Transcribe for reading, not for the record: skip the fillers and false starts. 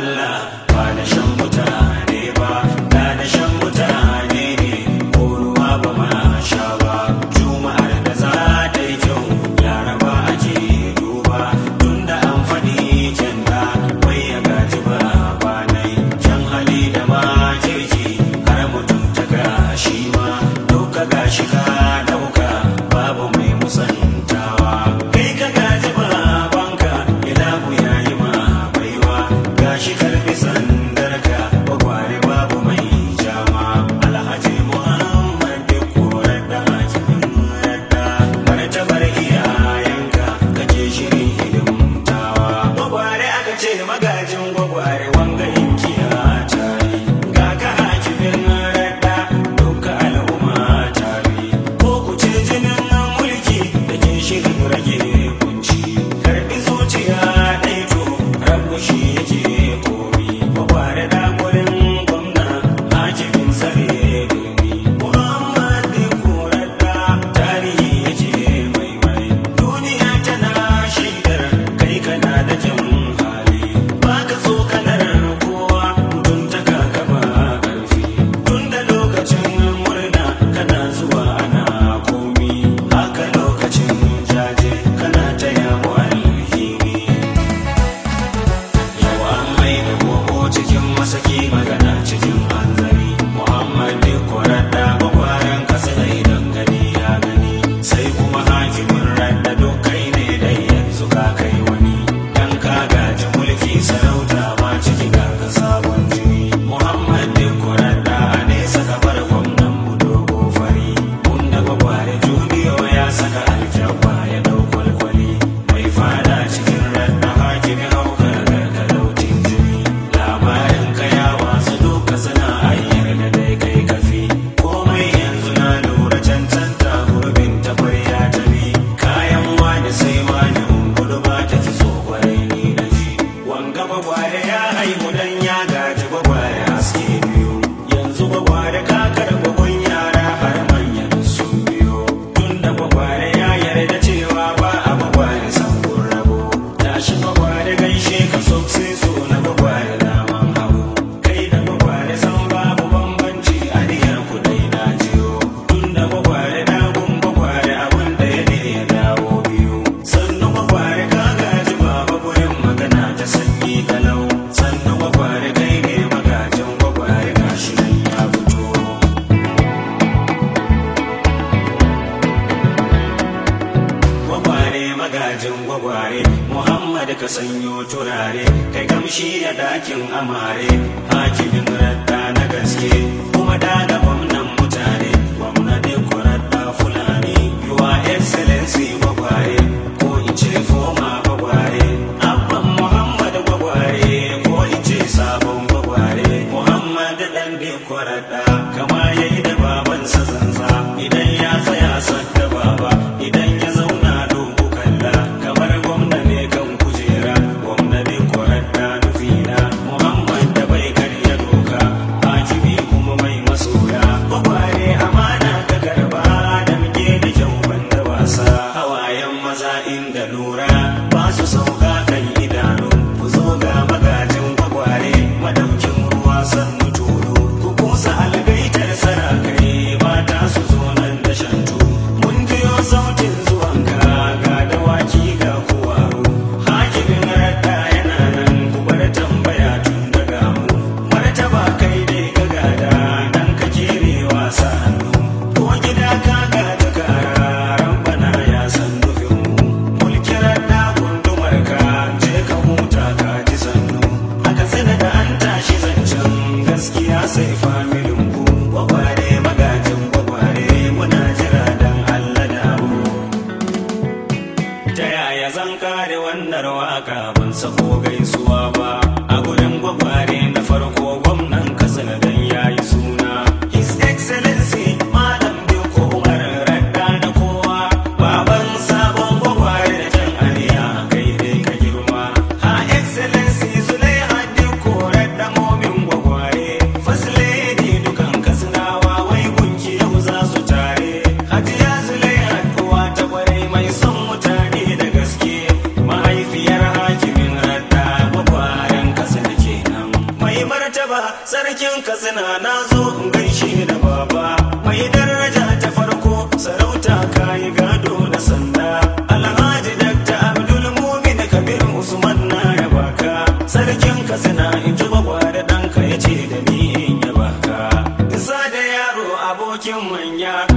Allah ba da shan mutane ba, da shan mutane ne ko ruwa ba ma sha ba. Juma'ar da za ta yi kyau Laraba ake duba, tunda an faɗi kyanda wai ya gaji ba banai. Kyan hali da ma kirki har mutum ta gashi ma, duka gashi ka ɗauka babu mai musantawa. Kai ka gaji babanka ilahu ya yi ma baiwa, gashi karfi sandarka gwagware babu mai jama. Alhaji Muhammad Dikko Radda hakimin Radda, martabar iyayenka kake shirin hidimtawa. Gwagware aka ce magajin gwagware wanga inkiya tare, ga ka hakimin Radda duka al'umma tare. Ko ku ce jinin mulki da ke shirin rage kunci, karbi zuciya ɗaito rabu shi yake komi. Gwagware da gurin gwamna hakimin tsare birni, Muhammad Dikko Radda tarihi yake maimai. Duniya tana shaidar kai kana da kyan hali, ba ka so kanar kowa mutuntaka ka ba ƙarfi. Tun da lokacin murna kana zuwa ana komi, haka lokacin jaje kana taya mu alhini. Yau an mai da gogo cikin masaki, magana cikin hanzari. Muhammad Dikko Radda gwagwaren kasa da idan gani ya gani, sai kuma hakimin Radda duk kai ne dai yanzu ka kai wani. Dan ka gaji mulki sarauta ma ciki ga ka sabon jini. Muhammad Dikko Radda a nesa ka bar gwamnan mu dogo fari, wanda gwagware Juniyo ya saka alkyabba ya dau kwalkwali. Mai fada cikin Radda hakimi haukar gargalautin jini, labarin ka ya wasu duka suna ayyar da dai kai kafi. Komai yanzu na lura cancanta gurbin tafarya ta bi, kayan wani sai wani ungulu ba ta ki so kwarai ni na ji. Wanga gwagware ya haihu dan ya gaji gwagware haske biyu, yanzu gwagware ka karɓi gun yara har manyan sun biyo. Tunda gwagware ya yarda cewa ba a gwagware sabon rabo, tashi gwagware gaishe ka sosai so na gwagware daman hagu. Kai da gwagware san babu bambanci aniyar ku dai na jiyo, tunda gwagware dagun gwagware abin da ya ne ya dawo biyu. Sannu gwagware ka gaji baba gurin magana ta sanyi kalau, sannu gwagware kai ne magajin gwagware gashi nan ya fito. Gwagware magajin gwagware Muhammad ka sanyo turare, kai kamshi ya dakin amare. Hakimin Radda na gaske kuma da gwamnan mutane, gwamna Dikko Radda Fulani. Your Excellency gwagware, ko in ce foma gwagware. Abban Muhammad gwagware, ko in ce sabon gwagware. Muhammad dan Dikko Radda kama yayi da babansa zanza, idan ya tsaya sadda baba, idan ya zauna dogo kalla, kamar gwamna ne kan kujera. Gwamna Dikko Radda nufina, Muhammad da bai karya doka, hakimi kuma mai masoya. sarkin Katsina na zo in gaishe da baba mai daraja ta farko sarauta kayi gado na sanda Alhaji Dr. Abdul Mumin Kabir Usman na ya baka sarkin Katsina in ji bagware ɗanka ya ce da ni in ya baka isa da yaro abokin manya